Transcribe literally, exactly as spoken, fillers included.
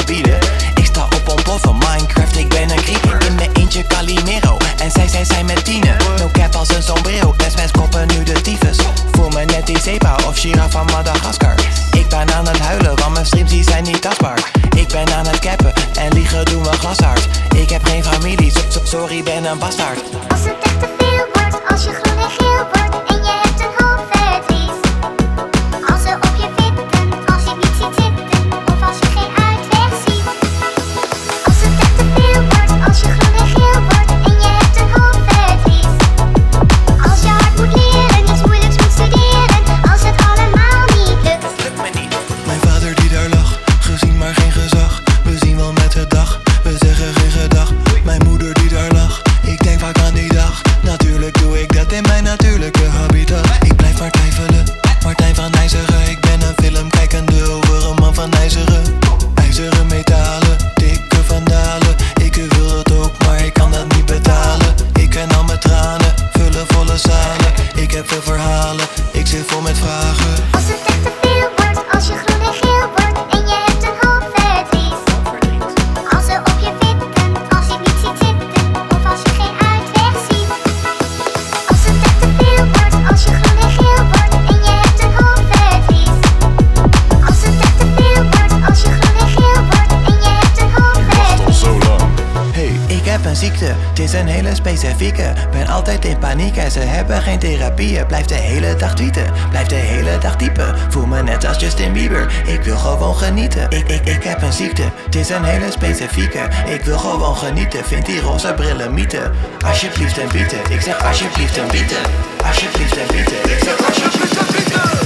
bieden. Ik sta op ontploffen, Minecraft, ik ben een creeper. In mijn eentje Calimero, en zij, zij zijn met tienen. No cap als een sombrero, en zes koppen nu de tyfus. Voel me net die Zepa of Shira van Madagaskar. Ik ben aan het huilen, want mijn streams die zijn niet tastbaar. Ik ben aan het cappen, en liegen doen we glashard. Ik heb geen familie, so, so, sorry, ben een bastaard. Als het echt te veel wordt, als je groen en geel wordt en je hebt een hoofd verdriet. Als ze op je witten, als je het niet ziet zitten of als je geen uitweg ziet. Als het echt te veel wordt, als je groen en geel wordt en je hebt een hoofd verdriet. Als je hard moet leren, iets moeilijks moet studeren, als het allemaal niet lukt. Lukt me niet. Mijn vader die daar lag, gezien maar geen gezag. We zien wel met de dag, we zeggen geen gedag. Mijn moeder die daar lag, ik denk vaak aan die dag. Natuurlijk doe ik dat in mijn natuurlijke habitat. Ik blijf maar twijfelen, Martijn van IJzeren. Ik ben een film kijkende over een man van IJzeren. IJzeren metalen, dikke vandalen. Ik wil het ook, maar ik kan dat niet betalen. Ik ken al mijn tranen, vullen volle zalen. Ik heb veel verhalen, ik zit vol met vragen. Als het echt te veel wordt, als je groen en geel wordt en je hebt een hoofd verdriet. Als ze op je witten, als je het niet ziet zitten of als je geen uitweg ziet. Als het echt te veel wordt, als je groen en geel wordt en je hebt een hoofd verdriet. Als het echt te veel wordt, als je groen en geel wordt en je hebt een hoofd verdriet. Hey, ik heb een ziekte, het is een hele specifieke. Ben altijd in paniek en ze hebben geen therapieën. Blijf de hele dag tweeten, blijf de hele dag typen. Voel me net als Justin Bieber, ik wil gewoon genieten. Ik, ik, ik heb een ziekte, het is een hele specifieke. Ik wil gewoon genieten, vind die roze brillen mythe. Alsjeblieft en bieten, ik zeg alsjeblieft en bieten. Alsjeblieft en bieten, ik zeg alsjeblieft en bieten.